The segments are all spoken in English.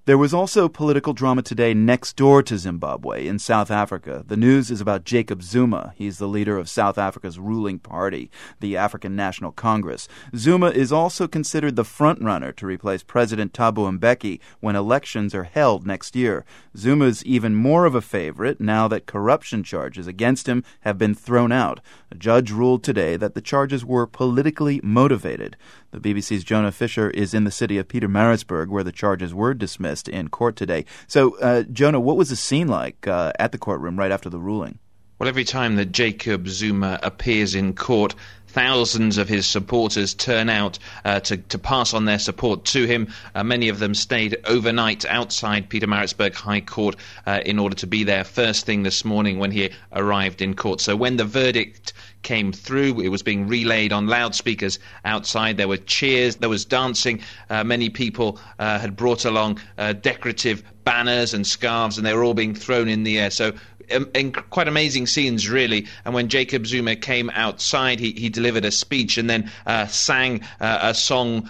There was also political drama today next door to Zimbabwe in South Africa. The news is about Jacob Zuma. He's the leader of South Africa's ruling party, the African National Congress. Zuma is also considered the frontrunner to replace President Thabo Mbeki when elections are held next year. Zuma's even more of a favorite now that corruption charges against him have been thrown out. A judge ruled today that the charges were politically motivated. The BBC's Jonah Fisher is in the city of Pietermaritzburg, where the charges were dismissed in court today. So, Jonah, what was the scene like at the courtroom right after the ruling? Well, every time that Jacob Zuma appears in court, thousands of his supporters turn out to pass on their support to him. Many of them stayed overnight outside Pietermaritzburg High Court in order to be there first thing this morning when he arrived in court. So when the verdict came through, it was being relayed on loudspeakers outside. There were cheers, there was dancing. Many people had brought along decorative banners and scarves, and they were all being thrown in the air. So quite amazing scenes, really. And when Jacob Zuma came outside, he delivered a speech and then sang a song,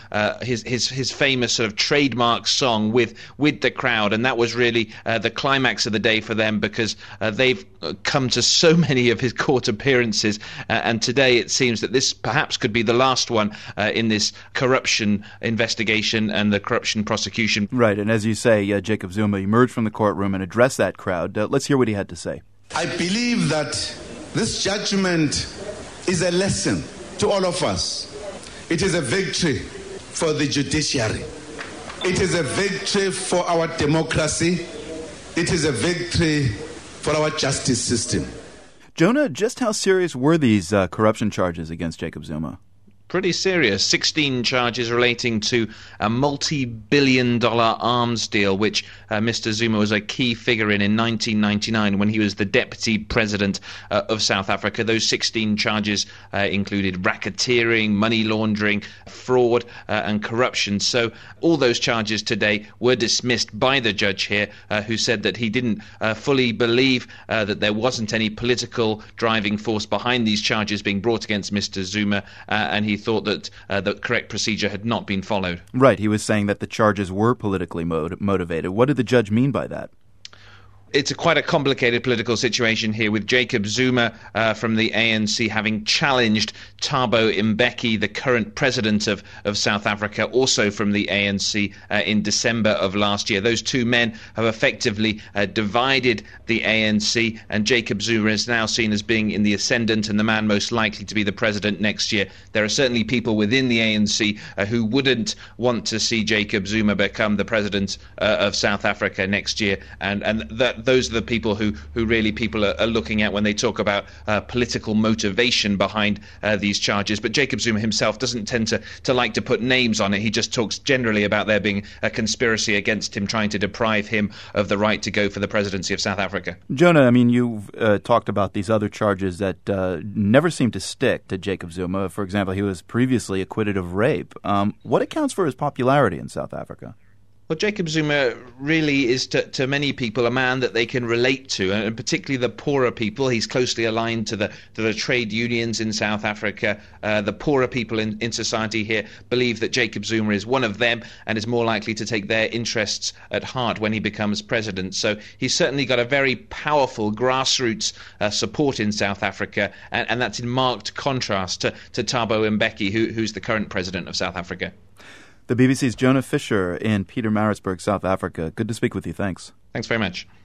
his famous sort of trademark song with the crowd. And that was really the climax of the day for them, because they've come to so many of his court appearances. And today it seems that this perhaps could be the last one in this corruption investigation and the corruption prosecution. Right. And as you say, Jacob Zuma emerged from the courtroom and addressed that crowd. Let's hear what he had to say. I believe that this judgment is a lesson to all of us. It is a victory for the judiciary. It is a victory for our democracy. It is a victory for our justice system. Jonah, just how serious were these corruption charges against Jacob Zuma? Pretty serious. 16 charges relating to a multi-billion-dollar arms deal, which Mr. Zuma was a key figure in 1999 when he was the deputy president of South Africa. Those 16 charges included racketeering, money laundering, fraud, and corruption. So all those charges today were dismissed by the judge here, who said that he didn't fully believe that there wasn't any political driving force behind these charges being brought against Mr. Zuma, and he thought that the correct procedure had not been followed. Right. He was saying that the charges were politically motivated. What did the judge mean by that? It's quite a complicated political situation here, with Jacob Zuma from the ANC having challenged Thabo Mbeki, the current president of South Africa, also from the ANC in December of last year. Those two men have effectively divided the ANC, and Jacob Zuma is now seen as being in the ascendant and the man most likely to be the president next year. There are certainly people within the ANC who wouldn't want to see Jacob Zuma become the president of South Africa next year, and those are the people who really people are looking at when they talk about political motivation behind these charges. But Jacob Zuma himself doesn't tend to like to put names on it. He just talks generally about there being a conspiracy against him, trying to deprive him of the right to go for the presidency of South Africa. Jonah, I mean, you've talked about these other charges that never seem to stick to Jacob Zuma. For example, he was previously acquitted of rape. What accounts for his popularity in South Africa? Well, Jacob Zuma really is to many people a man that they can relate to, and particularly the poorer people. He's closely aligned to the trade unions in South Africa. The poorer people in society here believe that Jacob Zuma is one of them and is more likely to take their interests at heart when he becomes president. So he's certainly got a very powerful grassroots support in South Africa, and that's in marked contrast to Thabo Mbeki, who's the current president of South Africa. The BBC's Jonah Fisher in Pietermaritzburg, South Africa. Good to speak with you. Thanks. Thanks very much.